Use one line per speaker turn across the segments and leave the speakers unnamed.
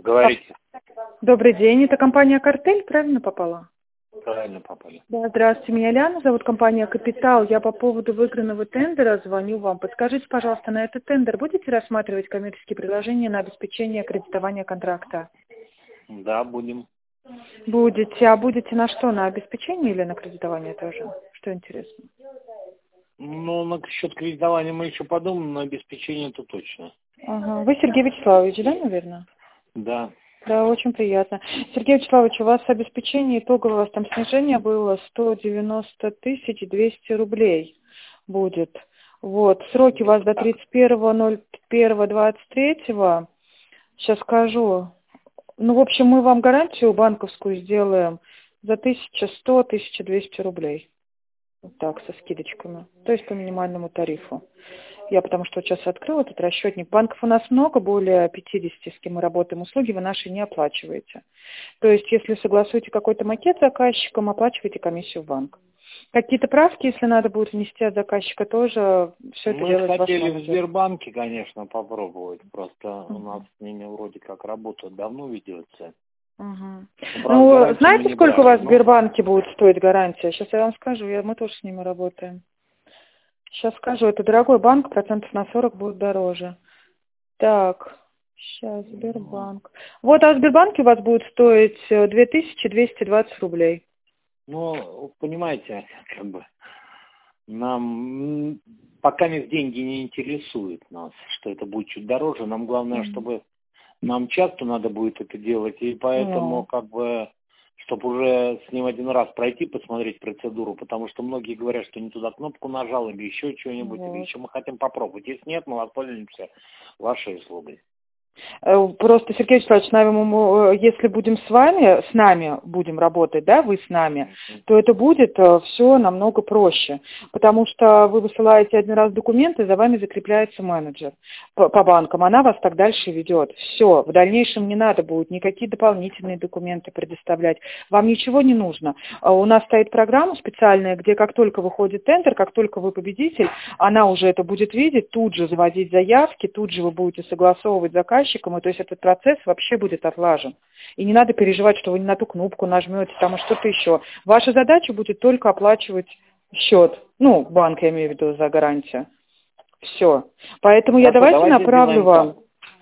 Говорите.
Добрый день, это компания «Картель», правильно попала?
Правильно попали.
Да, здравствуйте, меня Ляна зовут, компания «Капитал». Я по поводу выигранного тендера звоню вам. Подскажите, пожалуйста, на этот тендер будете рассматривать коммерческие предложения на обеспечение кредитования контракта?
Да, будем.
Будете. А будете на что? На обеспечение или на кредитование тоже? Что интересно?
Ну, насчет кредитования мы еще подумаем, но обеспечение-то точно.
Ага. Вы Сергей Вячеславович, да, наверное?
Да.
Да, очень приятно. Сергей Вячеславович, у вас обеспечение итоговое, у вас там снижение было 190 200 рублей будет. Вот, сроки у вас до 31.01.23. Сейчас скажу. Ну, в общем, мы вам гарантию банковскую сделаем за 1100-1200 рублей. Вот так, со скидочками. То есть по минимальному тарифу. Я потому что вот сейчас открыла этот расчетник. Банков у нас много, более 50, с кем мы работаем. Услуги вы наши не оплачиваете. То есть, если согласуете какой-то макет с заказчиком, оплачиваете комиссию в банк. Какие-то правки, если надо будет внести от заказчика, тоже все это делает ваш
Мы хотели
менеджер.
в Сбербанке, конечно, попробовать. Просто у нас с ними вроде как работают, давно ведется.
Ну,
Правда,
знаете, сколько у вас в
но...
Сбербанке будет стоить гарантия? Сейчас я вам скажу, мы тоже с ними работаем. Сейчас скажу, это дорогой банк, процентов на 40 будет дороже. Так, сейчас Сбербанк. Вот, а в Сбербанке у вас будет стоить 2220 рублей.
Ну, понимаете, как бы нам пока деньги не интересуют нас, что это будет чуть дороже. Нам главное, чтобы нам часто надо будет это делать, и поэтому как бы, чтобы уже с ним один раз пройти, посмотреть процедуру, потому что многие говорят, что не туда кнопку нажал, или еще что-нибудь, или еще мы хотим попробовать. Если нет, мы воспользуемся вашей услугой.
Просто, Сергей Вячеславович, если будем с нами будем работать, да, вы с нами, то это будет все намного проще, потому что вы высылаете один раз документы, за вами закрепляется менеджер по банкам, она вас так дальше ведет. Все, в дальнейшем не надо будет никакие дополнительные документы предоставлять, вам ничего не нужно. У нас стоит программа специальная, где как только выходит тендер, как только вы победитель, она уже это будет видеть, тут же заводить заявки, тут же вы будете согласовывать заказчикам, и то есть этот процесс вообще будет отлажен. И не надо переживать, что вы не на ту кнопку нажмете, там и что-то еще. Ваша задача будет только оплачивать счет. Ну, банк, я имею в виду, за гарантию. Все. Поэтому я давайте направлю вам.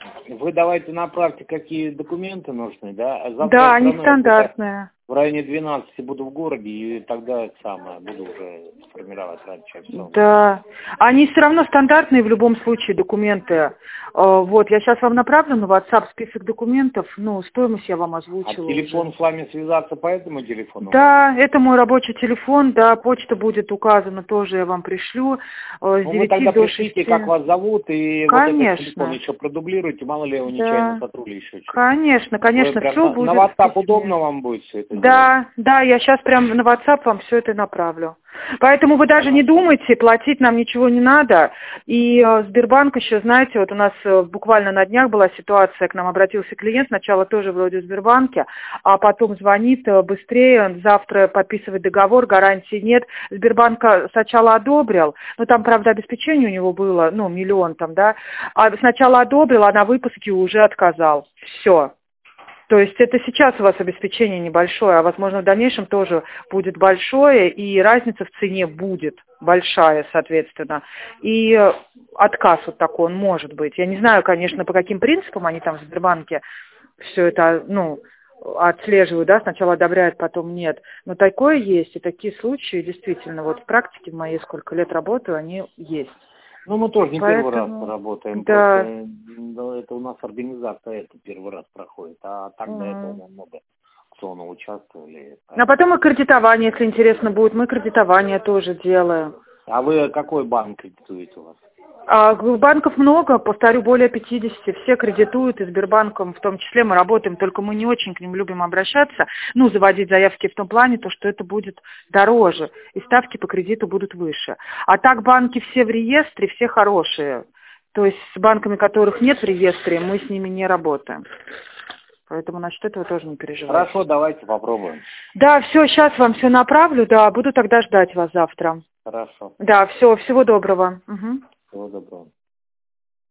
Вы давайте направьте, какие документы нужны, да?
Да, они стандартные.
В районе 12 буду в городе, и тогда буду уже формировать раньше все.
Да, они все равно стандартные в любом случае документы. Вот, я сейчас вам направлю на WhatsApp список документов, стоимость я вам озвучила.
А телефон
уже.
с вами связаться по этому телефону?
Да, это мой рабочий телефон, да, почта будет указана, тоже я вам пришлю. С 9
вы тогда
до
пришлите,
6.
как вас зовут, и
Конечно.
вот этот телефон еще продублируйте, мало ли его нечаянно сотрудили еще.
Конечно, все будет.
На WhatsApp удобно вам будет все это
делать? Да, я сейчас прямо на WhatsApp вам все это направлю. Поэтому вы даже не думайте, платить нам ничего не надо. И Сбербанк еще, знаете, вот у нас буквально на днях была ситуация, к нам обратился клиент, сначала тоже вроде в Сбербанке, а потом звонит быстрее, он завтра подписывает договор, гарантии нет. Сбербанк сначала одобрил, там, правда, обеспечение у него было, 1 миллион там, да, а сначала одобрил, а на выпуске уже отказал. Все. То есть это сейчас у вас обеспечение небольшое, а возможно в дальнейшем тоже будет большое, и разница в цене будет большая, соответственно. И отказ вот такой, он может быть. Я не знаю, конечно, по каким принципам они там в Сбербанке все это, отслеживают, да, сначала одобряют, потом нет. Но такое есть, и такие случаи действительно, вот в практике в моей сколько лет работаю, они есть.
Мы тоже не первый раз работаем,
да.
Просто это у нас организация это первый раз проходит, а так до этого мы много акционов участвовали.
А потом и кредитование, если интересно будет, мы кредитование тоже делаем.
А вы какой банк кредитуете у вас?
Банков много, повторю, более 50, все кредитуют, и Сбербанком в том числе мы работаем, только мы не очень к ним любим обращаться, заводить заявки в том плане, что это будет дороже, и ставки по кредиту будут выше. А так банки все в реестре, все хорошие, то есть с банками, которых нет в реестре, мы с ними не работаем. Поэтому насчет этого тоже не переживайте.
Хорошо, давайте попробуем.
Да, все, сейчас вам все направлю, да, буду тогда ждать вас завтра.
Хорошо.
Да, всего доброго. Угу.
Всего доброго.